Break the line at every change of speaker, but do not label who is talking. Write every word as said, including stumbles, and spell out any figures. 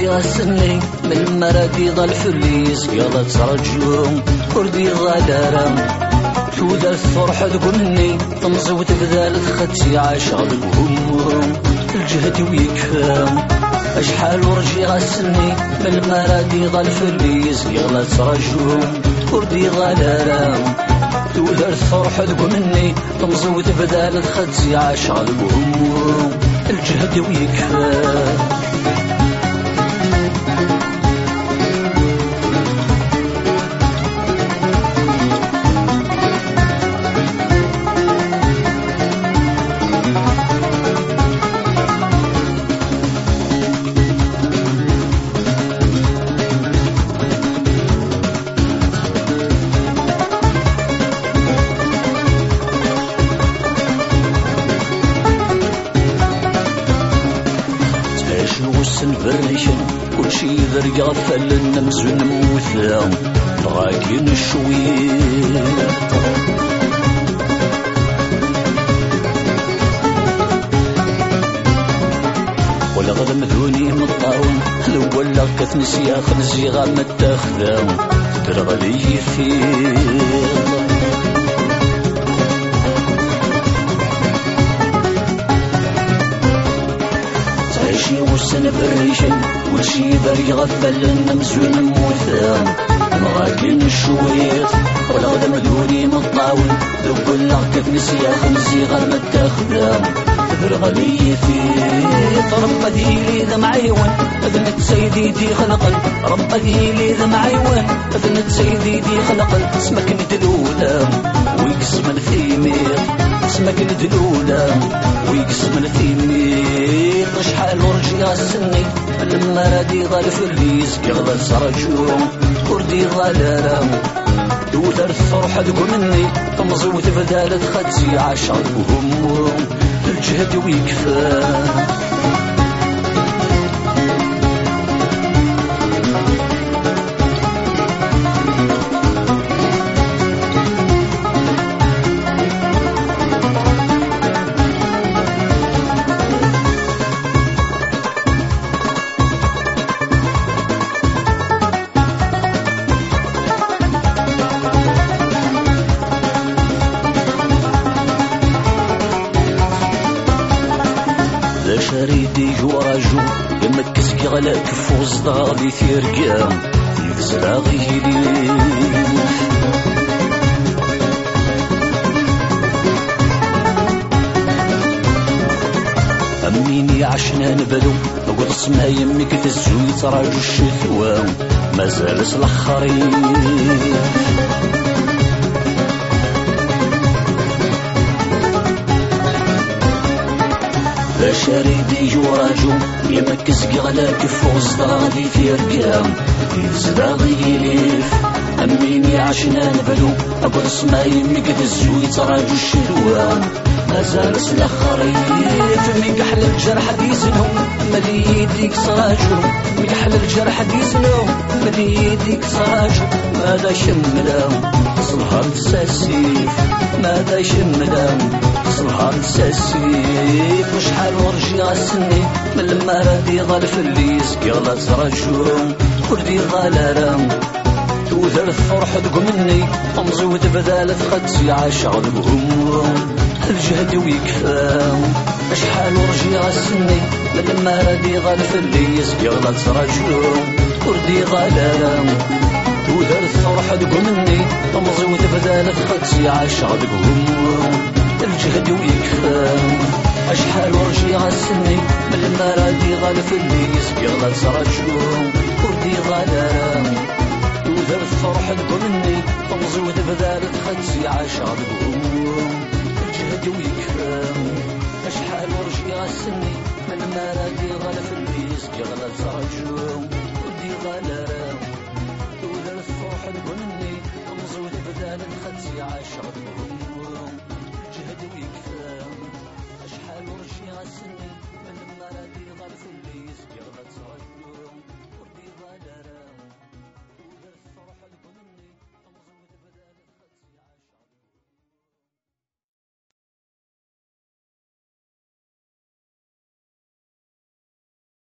غسني من المرادي ضل فليس يلا ترجوم كردي غدارم تودا الفرحة تقولني تمزوت بذالت ختي عاشق بهمهم الجهد ويكفام أشحال ورجي غسني من المرادي ضل فليس يلا ترجوم كردي غدارم تودا الفرحة تقولني تمزوت بذالت ختي عاشق بهمهم الجهد ويكفام البريشن كل شي ذرق غفل النمز ونموثا راكين الشوية ولا غدا مذوني مطاون لو ولا كثنسي اخر زيغا متاخذا ترغلي فيه وسن بريشن وشي بري غفل النمز ونموثا مراكين الشويط ولا غدا مدوني مطاون ذو كل كيف نسيا خمسي غير متاخذا تبرغلي فيه رب ديلي ذا معيون اذنت سيدي دي خلقل رب ديلي ذا معيون اذنت سيدي دي خلقل اسمك ندلولا ويقسم الثيمير اسمك ندلولا ويقسم الثيمير شحال ورجي غسني لما رادي غالف الليز يغلى سرجوم كردي غلالام دوثر الفرحة تقول مني تمزوت بدالة خدسي عشر وهموم الجهد ويكفى شريدي جوراجو يمكس كي غلا كفوز ضغالي ثيرقام يكسر غيلي أميني عشنا نبدو أقول اسمها يمك تزوي تراجو الشثوى مازال سلخرين شريدي جوراجو يمكس قغلا كفوز ضغالي في رقام يزداغي يليف أميني عشنا نبلو أقول اسمها يمك تزوي تراجو الشلوان مازال سلخريف مقحل الجرح ديزنو مدي يديك صراجو مقحل الجرح ديزنو مدي يديك صراجو ماذا شملام صلها تساسيف ماذا شملام صلها تساسيف وشحال ورجي غسني من لما رادي ضل في الليز يغلى ترجوم كردي غالارام توثر الفرحة تقول مني أمزود بدالة خدسي عاشق بهموم الجهد ويكفام شحال ورجي غسني من لما رادي ضل في الليز يغلى ترجوم كردي غالارام توثر الفرحة تقول مني أمزود بدالة خدسي عاشق بهموم الجهد ويكفام أشحال ورجي غسني من لما رادي غالف الليز يغلى ترجوم كردي غالام توثر الفرحة تقول مني تمزود بذالة خدسي عاشق بهموم